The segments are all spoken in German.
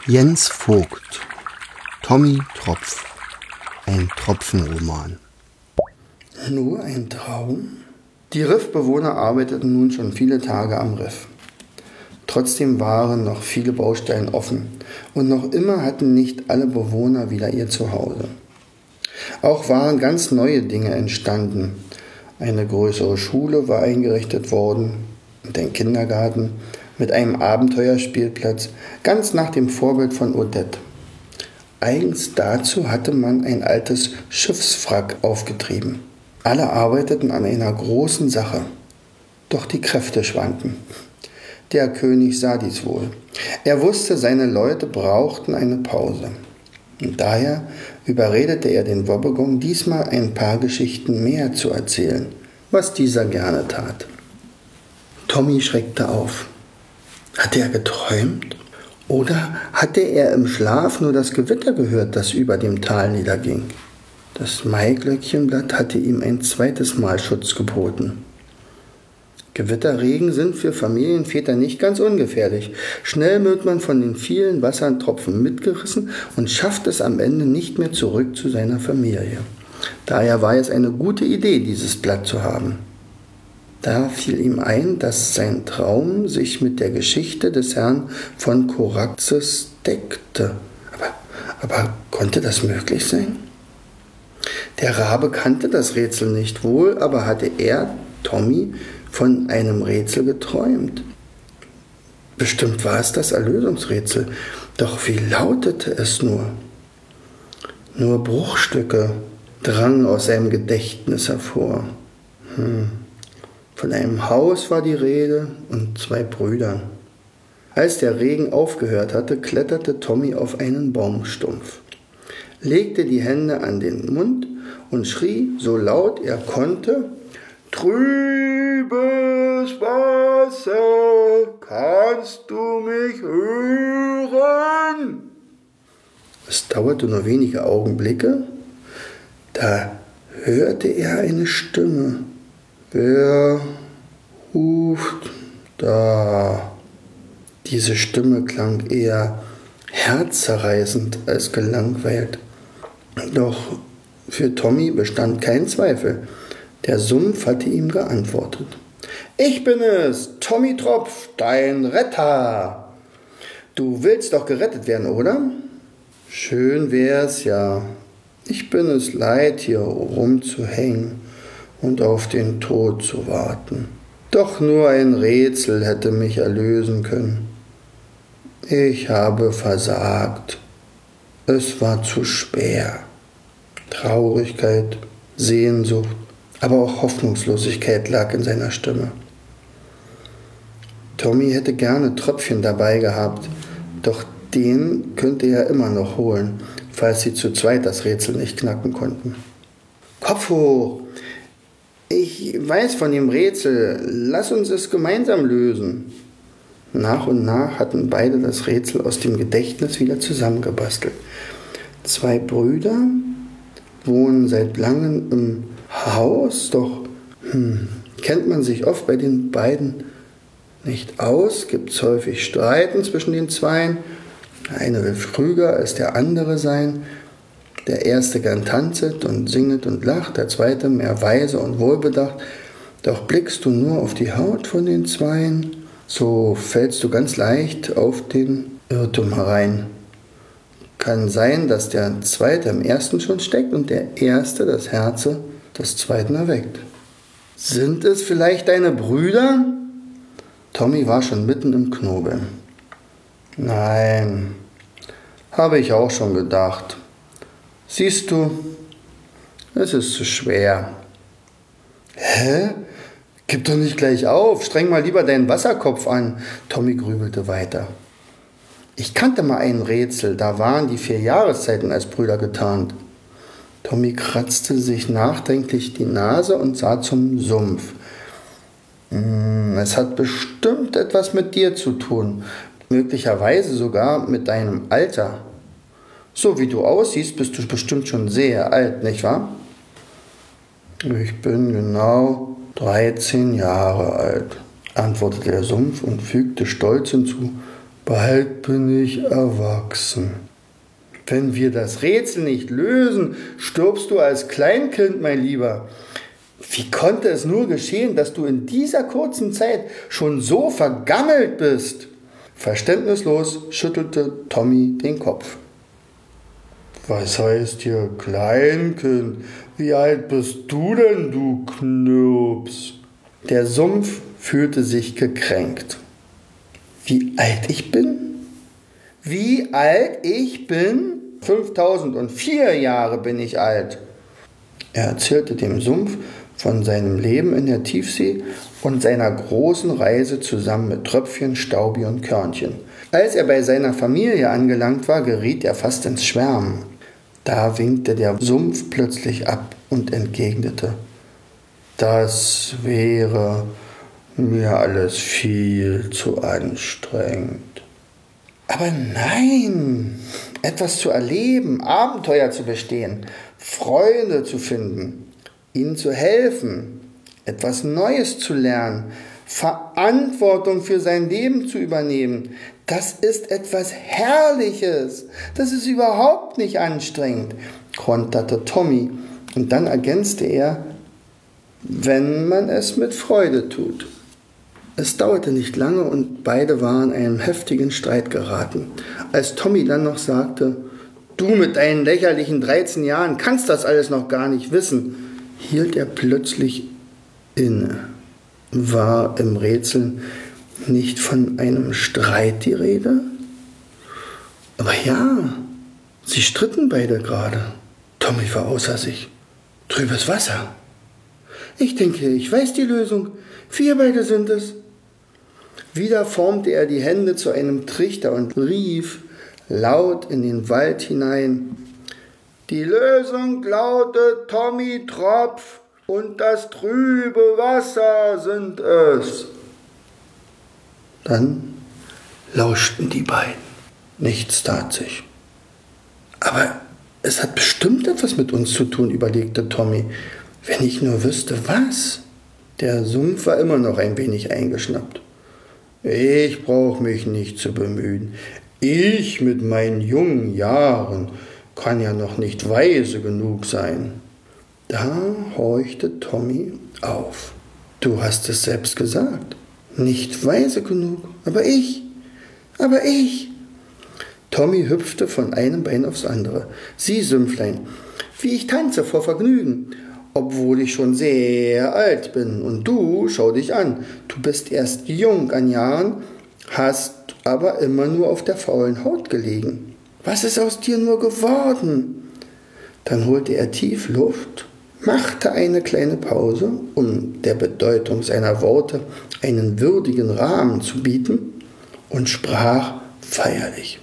Jens Vogt, Tommy Tropf, ein Tropfenroman. Nur ein Traum? Die Riffbewohner arbeiteten nun schon viele Tage am Riff. Trotzdem waren noch viele Baustellen offen und noch immer hatten nicht alle Bewohner wieder ihr Zuhause. Auch waren ganz neue Dinge entstanden. Eine größere Schule war eingerichtet worden und ein Kindergarten mit einem Abenteuerspielplatz, ganz nach dem Vorbild von Odette. Eigens dazu hatte man ein altes Schiffswrack aufgetrieben. Alle arbeiteten an einer großen Sache, doch die Kräfte schwanden. Der König sah dies wohl. Er wusste, seine Leute brauchten eine Pause. Und daher überredete er den Wobbegong, diesmal ein paar Geschichten mehr zu erzählen, was dieser gerne tat. Tommy schreckte auf. Hatte er geträumt? Oder hatte er im Schlaf nur das Gewitter gehört, das über dem Tal niederging? Das Maiglöckchenblatt hatte ihm ein zweites Mal Schutz geboten. Gewitterregen sind für Familienväter nicht ganz ungefährlich. Schnell wird man von den vielen Wassertropfen mitgerissen und schafft es am Ende nicht mehr zurück zu seiner Familie. Daher war es eine gute Idee, dieses Blatt zu haben. Da fiel ihm ein, dass sein Traum sich mit der Geschichte des Herrn von Koraxes deckte. Aber konnte das möglich sein? Der Rabe kannte das Rätsel nicht wohl, aber hatte er, Tommy, von einem Rätsel geträumt. Bestimmt war es das Erlösungsrätsel, doch wie lautete es nur? Nur Bruchstücke drangen aus seinem Gedächtnis hervor. Von einem Haus war die Rede und 2 Brüdern. Als der Regen aufgehört hatte, kletterte Tommy auf einen Baumstumpf, legte die Hände an den Mund und schrie, so laut er konnte: Trübes Wasser, kannst du mich hören? Es dauerte nur wenige Augenblicke, da hörte er eine Stimme. Wer ruft da? Diese Stimme klang eher herzzerreißend als gelangweilt. Doch für Tommy bestand kein Zweifel. Der Sumpf hatte ihm geantwortet. Ich bin es, Tommy Tropf, dein Retter. Du willst doch gerettet werden, oder? Schön wär's ja. Ich bin es leid, hier rumzuhängen und auf den Tod zu warten. Doch nur ein Rätsel hätte mich erlösen können. Ich habe versagt. Es war zu schwer. Traurigkeit, Sehnsucht, aber auch Hoffnungslosigkeit lag in seiner Stimme. Tommy hätte gerne Tröpfchen dabei gehabt, doch den könnte er immer noch holen, falls sie zu zweit das Rätsel nicht knacken konnten. Kopf hoch! Ich weiß von dem Rätsel, lass uns es gemeinsam lösen. Nach und nach hatten beide das Rätsel aus dem Gedächtnis wieder zusammengebastelt. 2 Brüder wohnen seit langem im Haus, doch kennt man sich oft bei den beiden nicht aus, gibt es häufig Streiten zwischen den Zweien. Der eine will klüger als der andere sein. Der erste gern tanzet und singet und lacht, der zweite mehr weise und wohlbedacht. Doch blickst du nur auf die Haut von den Zweien, so fällst du ganz leicht auf den Irrtum herein. Kann sein, dass der Zweite im Ersten schon steckt und der Erste das Herze des Zweiten erweckt. Sind es vielleicht deine Brüder? Tommy war schon mitten im Knobeln. Nein, habe ich auch schon gedacht. Siehst du, es ist zu schwer. Hä? Gib doch nicht gleich auf, streng mal lieber deinen Wasserkopf an. Tommy grübelte weiter. Ich kannte mal ein Rätsel, da waren die 4 Jahreszeiten als Brüder getarnt. Tommy kratzte sich nachdenklich die Nase und sah zum Sumpf. Es hat bestimmt etwas mit dir zu tun, möglicherweise sogar mit deinem Alter. So wie du aussiehst, bist du bestimmt schon sehr alt, nicht wahr? Ich bin genau 13 Jahre alt, antwortete der Sumpf und fügte stolz hinzu. Bald bin ich erwachsen. Wenn wir das Rätsel nicht lösen, stirbst du als Kleinkind, mein Lieber. Wie konnte es nur geschehen, dass du in dieser kurzen Zeit schon so vergammelt bist? Verständnislos schüttelte Tommy den Kopf. Was heißt hier Kleinkind? Wie alt bist du denn, du Knirps? Der Sumpf fühlte sich gekränkt. Wie alt ich bin? Wie alt ich bin? 5004 Jahre bin ich alt. Er erzählte dem Sumpf von seinem Leben in der Tiefsee und seiner großen Reise zusammen mit Tröpfchen, Staubi und Körnchen. Als er bei seiner Familie angelangt war, geriet er fast ins Schwärmen. Da winkte der Sumpf plötzlich ab und entgegnete: Das wäre mir alles viel zu anstrengend. Aber nein, etwas zu erleben, Abenteuer zu bestehen, Freunde zu finden, ihnen zu helfen, etwas Neues zu lernen, Verantwortung für sein Leben zu übernehmen, das ist etwas Herrliches. Das ist überhaupt nicht anstrengend, konterte Tommy. Und dann ergänzte er: wenn man es mit Freude tut. Es dauerte nicht lange und beide waren in einen heftigen Streit geraten. Als Tommy dann noch sagte: Du mit deinen lächerlichen 13 Jahren kannst das alles noch gar nicht wissen, hielt er plötzlich inne. War im Rätsel nicht von einem Streit die Rede? Aber ja, sie stritten beide gerade. Tommy war außer sich. Trübes Wasser. Ich denke, ich weiß die Lösung. Wir beide sind es. Wieder formte er die Hände zu einem Trichter und rief laut in den Wald hinein: Die Lösung lautet Tommy Tropf und das trübe Wasser sind es. Dann lauschten die beiden. Nichts tat sich. Aber es hat bestimmt etwas mit uns zu tun, überlegte Tommy. Wenn ich nur wüsste, was. Der Sumpf war immer noch ein wenig eingeschnappt. Ich brauche mich nicht zu bemühen. Ich mit meinen jungen Jahren kann ja noch nicht weise genug sein. Da horchte Tommy auf. Du hast es selbst gesagt. Nicht weise genug. Aber ich. Tommy hüpfte von einem Bein aufs andere. Sieh, Sümpflein, wie ich tanze vor Vergnügen, obwohl ich schon sehr alt bin. Und du, schau dich an, du bist erst jung an Jahren, hast aber immer nur auf der faulen Haut gelegen. Was ist aus dir nur geworden? Dann holte er tief Luft, machte eine kleine Pause, um der Bedeutung seiner Worte einen würdigen Rahmen zu bieten, und sprach feierlich: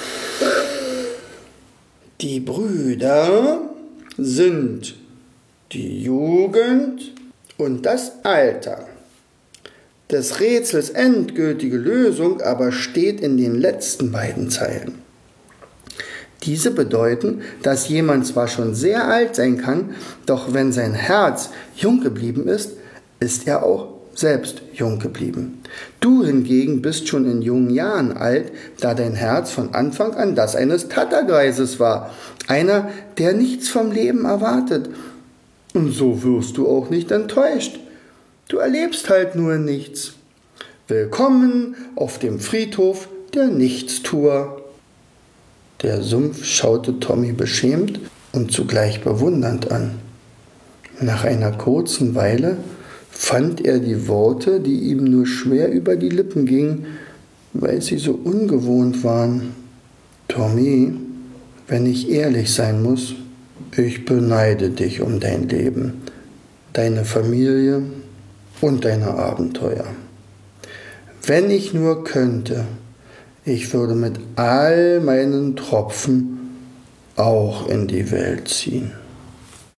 Die Brüder sind die Jugend und das Alter. Des Rätsels endgültige Lösung aber steht in den letzten beiden Zeilen. Diese bedeuten, dass jemand zwar schon sehr alt sein kann, doch wenn sein Herz jung geblieben ist, ist er auch selbst jung geblieben. Du hingegen bist schon in jungen Jahren alt, da dein Herz von Anfang an das eines Tattergreises war, einer, der nichts vom Leben erwartet. Und so wirst du auch nicht enttäuscht. Du erlebst halt nur nichts. Willkommen auf dem Friedhof der Nichtstuer. Der Sumpf schaute Tommy beschämt und zugleich bewundernd an. Nach einer kurzen Weile fand er die Worte, die ihm nur schwer über die Lippen gingen, weil sie so ungewohnt waren. Tommy, wenn ich ehrlich sein muss, ich beneide dich um dein Leben, deine Familie und deine Abenteuer. Wenn ich nur könnte, ich würde mit all meinen Tropfen auch in die Welt ziehen.